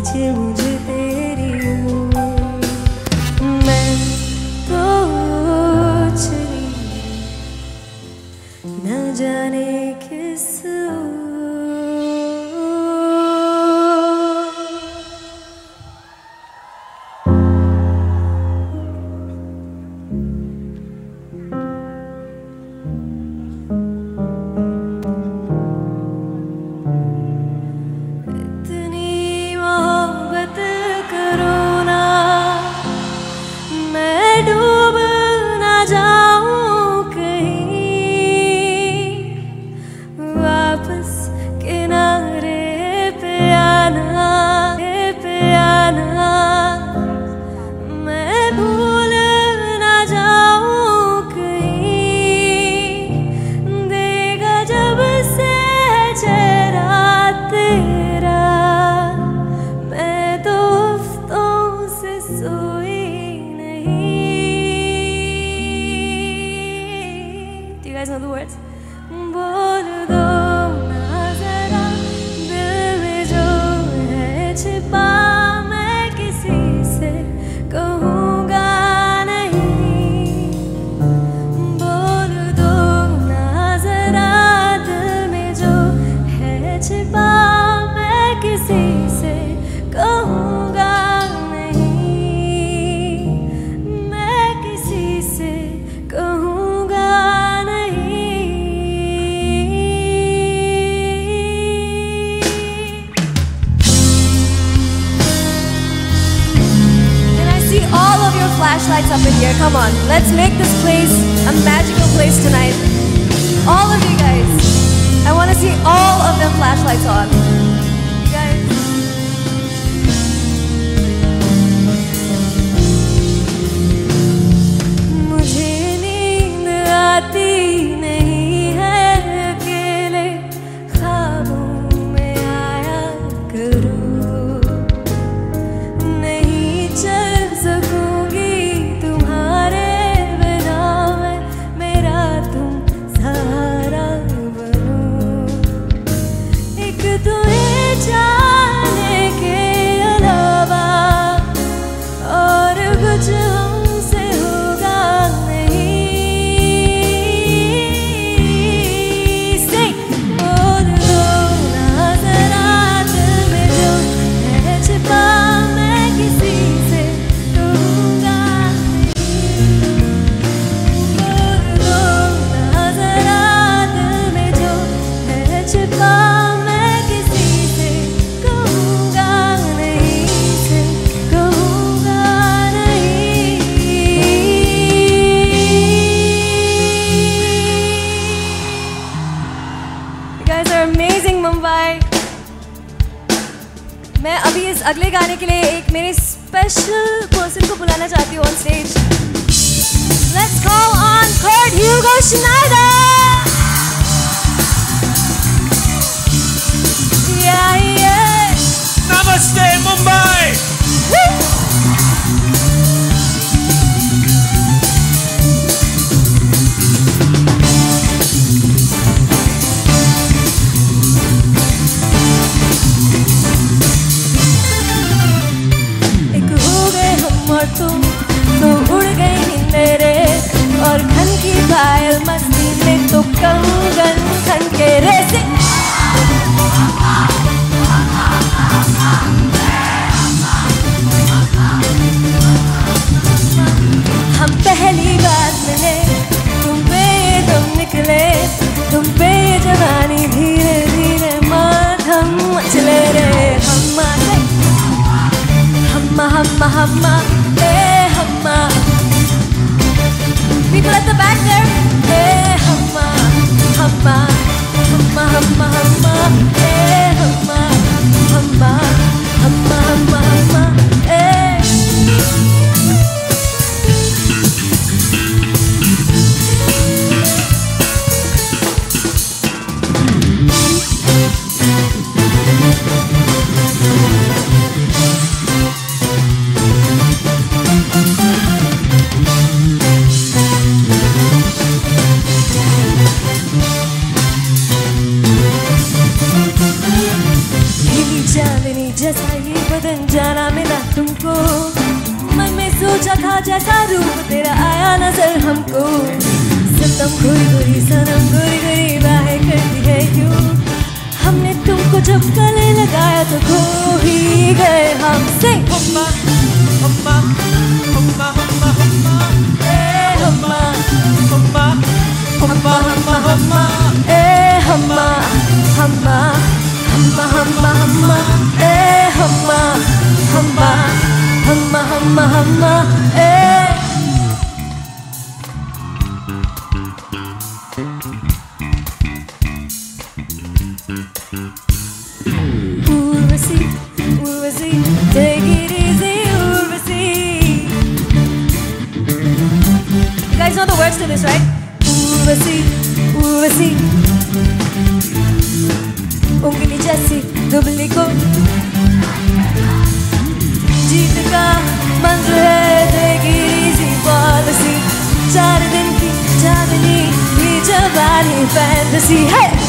खींचे मुझे तेरी ओर। मैं तो चली न जाने किस बोल दो ना जरा दिल में जो है छिपा, मैं किसी से कहूँगा नहीं। बोल दो ना जरा दिल में जो है छिपा, मैं किसी से कहूँगा नहीं। मैं किसी से कहूँगा flashlights up in here. Come on, let's make this place a magical place tonight. All of you guys, I want to see all of them flashlights on. You guys. मुझे नींद आती नहीं है, अकेले ख्वाबों में आया करूँ, नहीं चल सकूँ मैं अभी इस अगले गाने के लिए एक मेरे स्पेशल पर्सन को बुलाना चाहती हूँ on stage. Let's call on Kurt Hugo Schneider। Namaste Mumbai। तुम तो उड़ गई मेरे और घन की घायल मस्ती में तो कंगन खन के रेसे। हम पहली बार मिले, तुम पे ये दम निकले, तुम पे ये जवानी धीरे धीरे माधम चले रे। हममा हममा हममा hey humma, people at the back there, hey humma humma humma humma humma, hey humma humma humma humma humma, hey। चांदनी दिन जाना मिला तुमको, मन में सोचा था जैसा रूप तेरा आया नजर हमको। सितम गोरी गोरी सनम गोरी गोरी बाहें करती है यूं, हमने तुमको जब गले लगाया तो खो ही गए हमसे। Humma, humma, humma, humma, humma. Humma, Humma, humma, humma, humma. humma, humma, humma, humma, humma, humma, humma, humma, humma, humma, Urvasi, Urvasi, take it easy, Urvasi. You guys know the words to this, right? Urvasi, Urvasi, उंगली जैसी दुबली को जीत का मंत्र है, take it easy policy। 4 दिन की चांदनी, ये जवानी फैंटेसी है।